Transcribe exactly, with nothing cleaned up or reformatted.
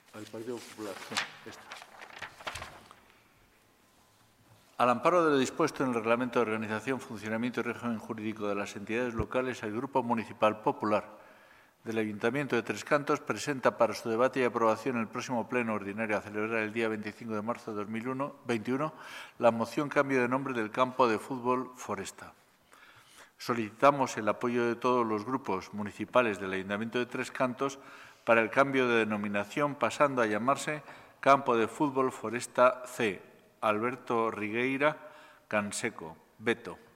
Al Partido Popular. Sí, esta. Al amparo de lo dispuesto en el Reglamento de Organización, Funcionamiento y Régimen Jurídico de las Entidades Locales, el Grupo Municipal Popular del Ayuntamiento de Tres Cantos presenta para su debate y aprobación en el próximo pleno ordinario a celebrar el día veinticinco de marzo de dos mil veintiuno la moción cambio de nombre del campo de fútbol Foresta. Solicitamos el apoyo de todos los grupos municipales del Ayuntamiento de Tres Cantos para el cambio de denominación, pasando a llamarse Campo de Fútbol Foresta C. Alberto Rigueira Canseco. Veto.